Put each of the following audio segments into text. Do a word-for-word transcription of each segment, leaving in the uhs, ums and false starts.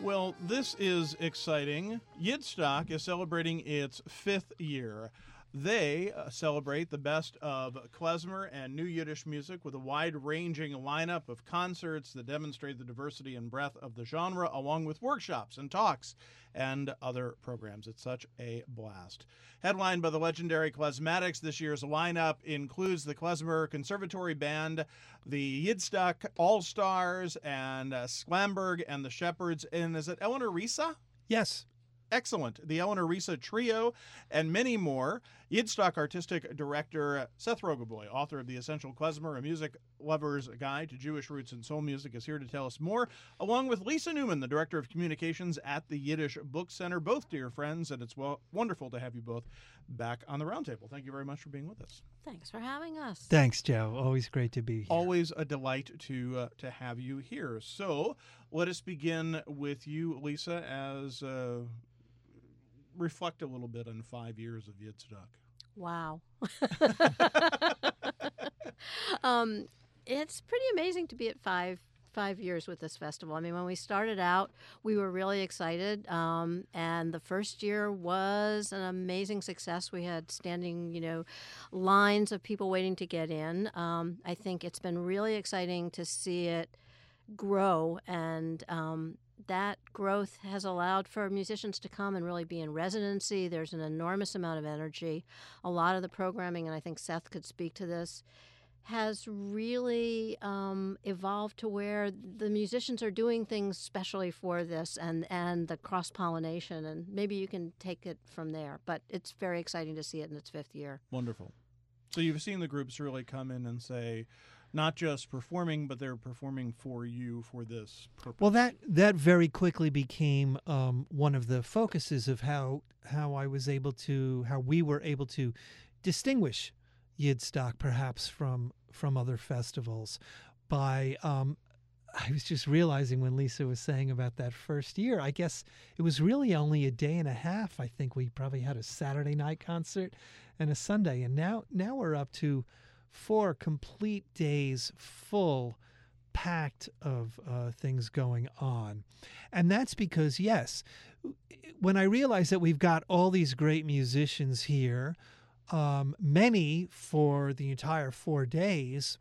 Well, this is exciting. Yidstock is celebrating its fifth year. They uh, celebrate the best of klezmer and new Yiddish music with a wide-ranging lineup of concerts that demonstrate the diversity and breadth of the genre, along with workshops and talks and other programs. It's such a blast. Headlined by the legendary Klezmatics, this year's lineup includes the Klezmer Conservatory Band, the Yidstock All-Stars, and uh, Sklamberg and the Shepherds. And is it Eleanor Risa? Yes. Excellent. The Eleanor Risa Trio, and many more. Yidstock Artistic Director Seth Rogoboy, author of The Essential Klezmer, a music lover's guide to Jewish roots and soul music, is here to tell us more, along with Lisa Newman, the Director of Communications at the Yiddish Book Center, both dear friends, and it's well, wonderful to have you both back on the roundtable. Thank you very much for being with us. Thanks for having us. Thanks, Joe. Always great to be here. Always a delight to uh, to have you here. So let us begin with you, Lisa, as... Uh, reflect a little bit on five years of Yidstock. Wow. um, it's pretty amazing to be at five five years with this festival. I mean, when we started out, we were really excited, um, and the first year was an amazing success. We had standing, you know, lines of people waiting to get in. Um, I think it's been really exciting to see it grow, and um, that growth has allowed for musicians to come and really be in residency. There's an enormous amount of energy. A lot of the programming, and I think Seth could speak to this, has really um, evolved to where the musicians are doing things specially for this, and, and the cross-pollination, and maybe you can take it from there. But it's very exciting to see it in its fifth year. Wonderful. So you've seen the groups really come in and say, not just performing, but they're performing for you for this purpose. Well, that that very quickly became um, one of the focuses of how how I was able to, how we were able to distinguish Yidstock perhaps from from other festivals by. Um, I was just realizing when Lisa was saying about that first year, I guess it was really only a day and a half. I think we probably had a Saturday night concert and a Sunday, and now now we're up to four complete days full, packed of uh, things going on. And that's because, yes, when I realized that we've got all these great musicians here, um, many for the entire four days,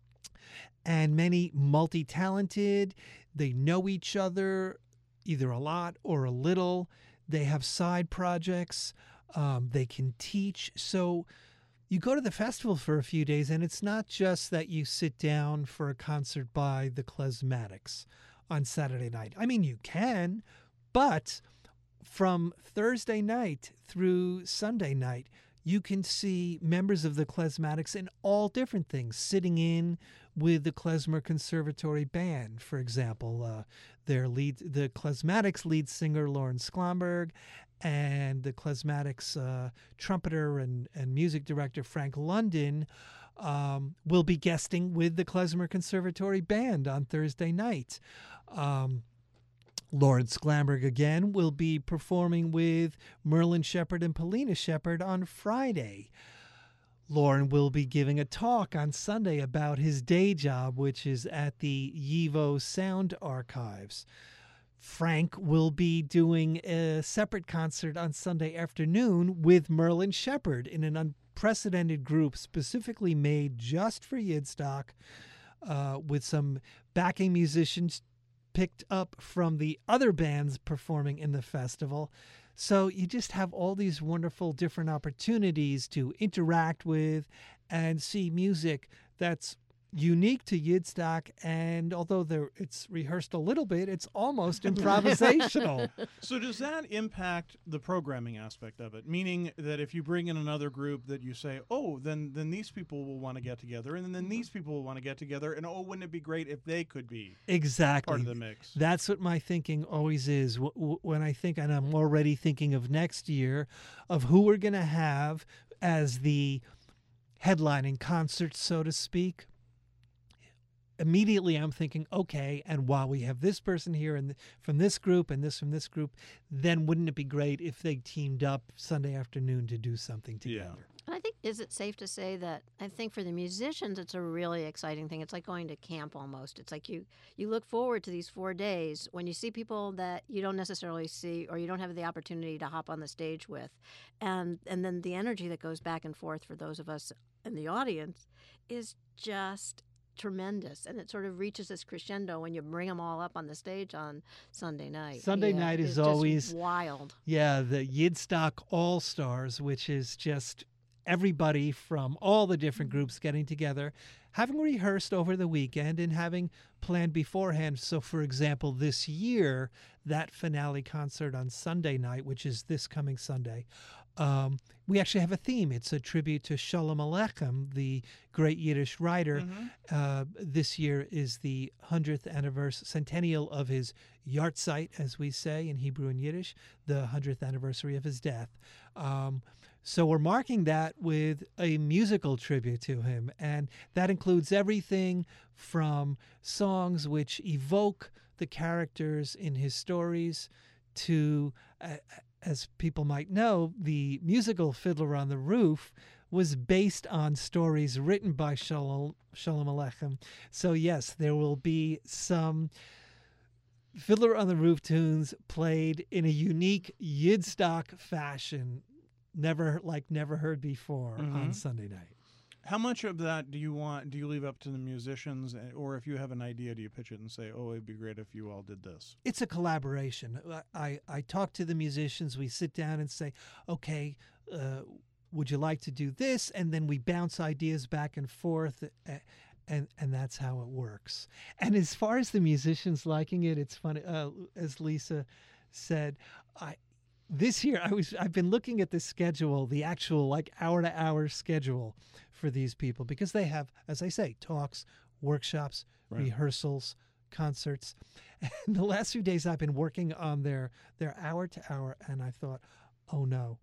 and many multi-talented, they know each other either a lot or a little, they have side projects, um, they can teach. So you go to the festival for a few days, and it's not just that you sit down for a concert by the Klezmatics on Saturday night. I mean, you can, but from Thursday night through Sunday night, you can see members of the Klezmatics in all different things, sitting in with the Klezmer Conservatory Band, for example. Uh, their lead, the Klezmatics lead singer, Lauren Sklamberg, and the Klezmatics uh, trumpeter and, and music director, Frank London, um, will be guesting with the Klezmer Conservatory Band on Thursday night. Um, Lauren Sklamberg, again, will be performing with Merlin Shepard and Polina Shepard on Friday. Lauren will be giving a talk on Sunday about his day job, which is at the YIVO Sound Archives. Frank will be doing a separate concert on Sunday afternoon with Merlin Shepard in an unprecedented group specifically made just for Yidstock, uh, with some backing musicians picked up from the other bands performing in the festival. So you just have all these wonderful different opportunities to interact with and see music that's unique to Yidstock, and although there it's rehearsed a little bit, it's almost improvisational. So does that impact the programming aspect of it? Meaning that if you bring in another group that you say, oh, then then these people will want to get together, and then these people will want to get together, and oh, wouldn't it be great if they could be exactly part of the mix? That's what my thinking always is. W- w- when I think, and I'm already thinking of next year, of who we're going to have as the headlining concert, so to speak. Immediately I'm thinking, okay, and while we have this person here and th- from this group and this from this group, then wouldn't it be great if they teamed up Sunday afternoon to do something together? Yeah. And I think, is it safe to say that I think for the musicians, it's a really exciting thing. It's like going to camp almost. It's like you, you look forward to these four days when you see people that you don't necessarily see or you don't have the opportunity to hop on the stage with. And, and then the energy that goes back and forth for those of us in the audience is just tremendous, and it sort of reaches this crescendo when you bring them all up on the stage on Sunday night. Sunday Yeah, night it's is just always wild. Yeah, the Yidstock All Stars, which is just everybody from all the different groups getting together, having rehearsed over the weekend and having planned beforehand. So, for example, this year, that finale concert on Sunday night, which is this coming Sunday, um, we actually have a theme. It's a tribute to Shalom Aleichem, the great Yiddish writer. Mm-hmm. Uh, this year is the hundredth anniversary centennial of his Yartzeit, as we say in Hebrew and Yiddish, the hundredth anniversary of his death. Um, so we're marking that with a musical tribute to him, and that includes everything from songs which evoke the characters in his stories to, uh, as people might know, the musical Fiddler on the Roof was based on stories written by Shalom, Shalom Aleichem. So yes, there will be some Fiddler on the Roof tunes played in a unique Yidstock fashion, never like never heard before Mm-hmm. on Sunday night. How much of that do you want? Do you leave up to the musicians, or if you have an idea, do you pitch it and say, "Oh, it'd be great if you all did this"? It's a collaboration. I, I talk to the musicians. We sit down and say, okay, uh, would you like to do this? And then we bounce ideas back and forth, and and that's how it works. And as far as the musicians liking it, it's funny. Uh, as Lisa said, I this year I was I've been looking at the schedule, the actual like hour to hour schedule for these people, because they have, as I say, talks, workshops, Right. rehearsals, concerts. And the last few days I've been working on their their hour to hour, and I thought, oh no.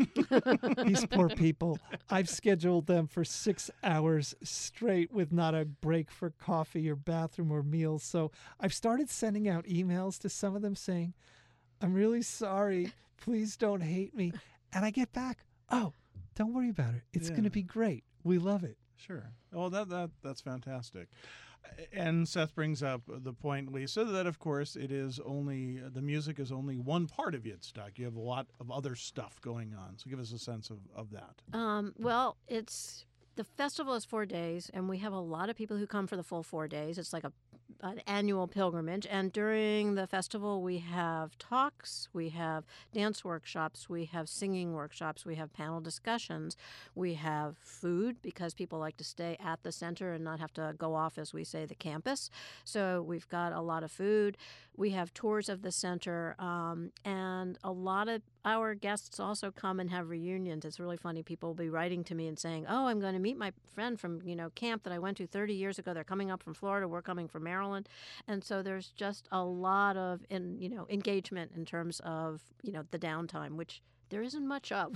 These poor people. I've scheduled them for six hours straight with not a break for coffee or bathroom or meals. So I've started sending out emails to some of them saying, I'm really sorry. Please don't hate me. And I get back, oh, don't worry about it. It's Yeah. going to be great. We love it. Sure. Oh, that that that's fantastic. And Seth brings up the point, Lisa, that of course it is only the music is only one part of Yidstock. You have a lot of other stuff going on. So give us a sense of, of that. Um, well, it's the festival is four days, and we have a lot of people who come for the full four days. It's like a an annual pilgrimage, and during the festival we have talks, we have dance workshops, we have singing workshops, we have panel discussions, we have food because people like to stay at the center and not have to go off, as we say, the campus. So we've got a lot of food. We have tours of the center, um, and a lot of our guests also come and have reunions. It's really funny. People will be writing to me and saying, oh, I'm going to meet my friend from, you know, camp that I went to thirty years ago. They're coming up from Florida. We're coming from Maryland. And so there's just a lot of, in, you know, engagement in terms of, you know, the downtime, which there isn't much of.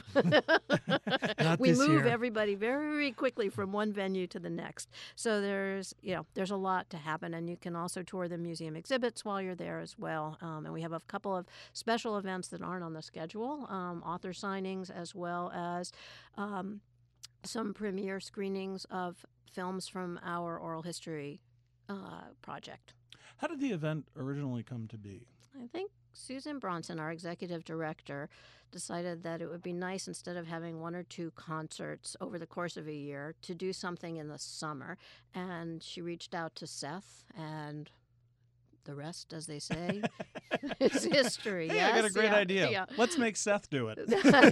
Not we this move year. everybody very quickly from one venue to the next. So there's, you know, there's a lot to happen, and you can also tour the museum exhibits while you're there as well. Um, and we have a couple of special events that aren't on the schedule, um, author signings, as well as um, some premiere screenings of films from our oral history uh, project. How did the event originally come to be? I think Susan Bronson, our executive director, decided that it would be nice, instead of having one or two concerts over the course of a year, to do something in the summer. And she reached out to Seth, and the rest, as they say, is history. Hey, yes? I got a great Yeah, idea. yeah. Let's make Seth do it.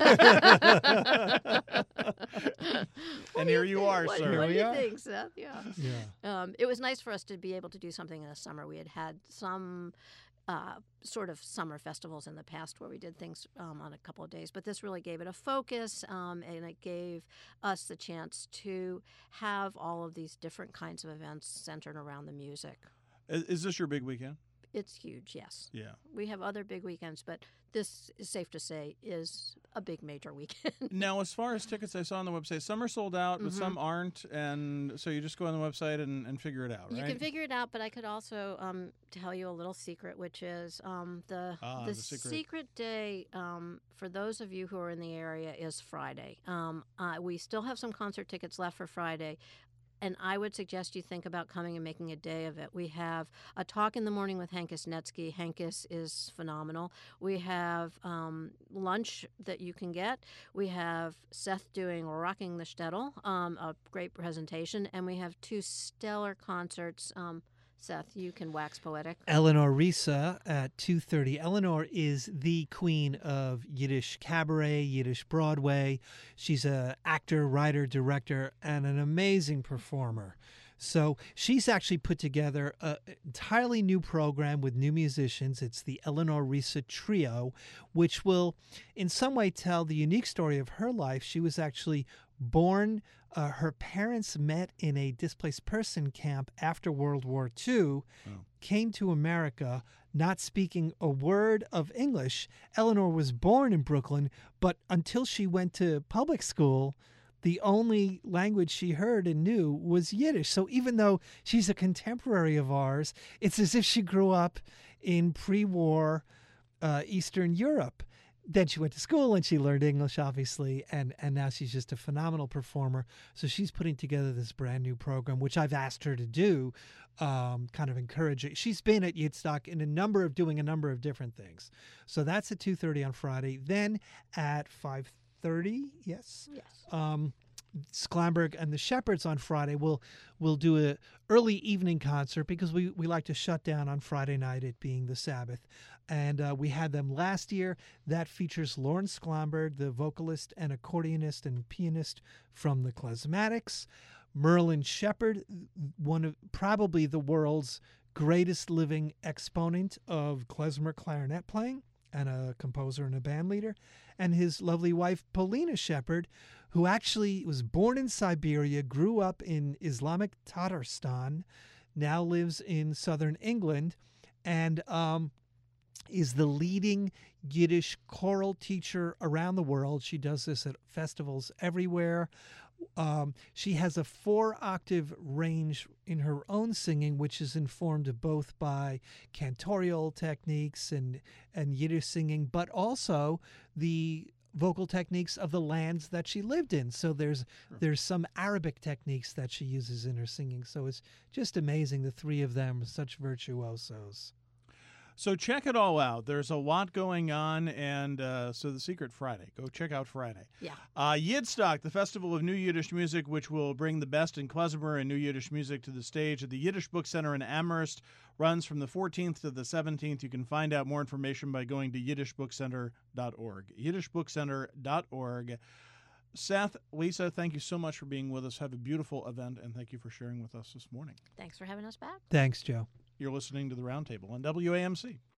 What And do here you think? are, what, sir. What Here do we you are. think, Seth? Yeah. Yeah. Um, it was nice for us to be able to do something in the summer. We had had some uh, sort of summer festivals in the past where we did things um, on a couple of days, but this really gave it a focus, um, and it gave us the chance to have all of these different kinds of events centered around the music. Is, is this your big weekend? It's huge, yes. Yeah. We have other big weekends, but this is safe to say is a big major weekend. Now, as far as tickets, I saw on the website, some are sold out, but Mhm. some aren't. And so you just go on the website and, and figure it out, right? You can figure it out, but I could also um, tell you a little secret, which is um, the Ah, the, the secret. day um, for those of you who are in the area is Friday. Um, uh, we still have some concert tickets left for Friday. And I would suggest you think about coming and making a day of it. We have a talk in the morning with Henkes Netsky. Henkes is phenomenal. We have um, lunch that you can get. We have Seth doing Rocking the Shtetl, um, a great presentation. And we have two stellar concerts. Um, Seth, you can wax poetic. Eleanor Risa at two thirty. Eleanor is the queen of Yiddish cabaret, Yiddish Broadway. She's an actor, writer, director, and an amazing performer. So she's actually put together an entirely new program with new musicians. It's the Eleanor Risa Trio, which will in some way tell the unique story of her life. She was actually born, uh, her parents met in a displaced person camp after World War Two, Oh. came to America not speaking a word of English. Eleanor was born in Brooklyn, but until she went to public school, the only language she heard and knew was Yiddish. So even though she's a contemporary of ours, it's as if she grew up in pre-war uh, Eastern Europe. Then she went to school and she learned English, obviously, and, and now she's just a phenomenal performer. So she's putting together this brand new program, which I've asked her to do, um, kind of encourage it. She's been at Yidstock in a number of, doing a number of different things. So that's at two thirty on Friday. Then at five thirty, yes? Yes. Um, Sklamberg and the Shepherds on Friday will will do a early evening concert because we, we like to shut down on Friday night, it being the Sabbath. And uh, we had them last year. That features Lauren Sklamberg, the vocalist and accordionist and pianist from the Klezmatics. Merlin Shepard, one of probably the world's greatest living exponent of klezmer clarinet playing, and a composer and a band leader, and his lovely wife, Polina Shepard, who actually was born in Siberia, grew up in Islamic Tatarstan, now lives in southern England, and um, is the leading Yiddish choral teacher around the world. She does this at festivals everywhere. Um, she has a four-octave range in her own singing, which is informed both by cantorial techniques and, and Yiddish singing, but also the vocal techniques of the lands that she lived in. So there's Sure. there's some Arabic techniques that she uses in her singing. So it's just amazing, the three of them, such virtuosos. So check it all out. There's a lot going on, and uh, so the Secret Friday. Go check out Friday. Yeah. Uh, Yidstock, the Festival of New Yiddish Music, which will bring the best in klezmer and New Yiddish music to the stage at the Yiddish Book Center in Amherst, runs from the fourteenth to the seventeenth. You can find out more information by going to yiddish book center dot org. yiddish book center dot org. Seth, Lisa, thank you so much for being with us. Have a beautiful event, and thank you for sharing with us this morning. Thanks for having us back. Thanks, Joe. You're listening to The Roundtable on W A M C.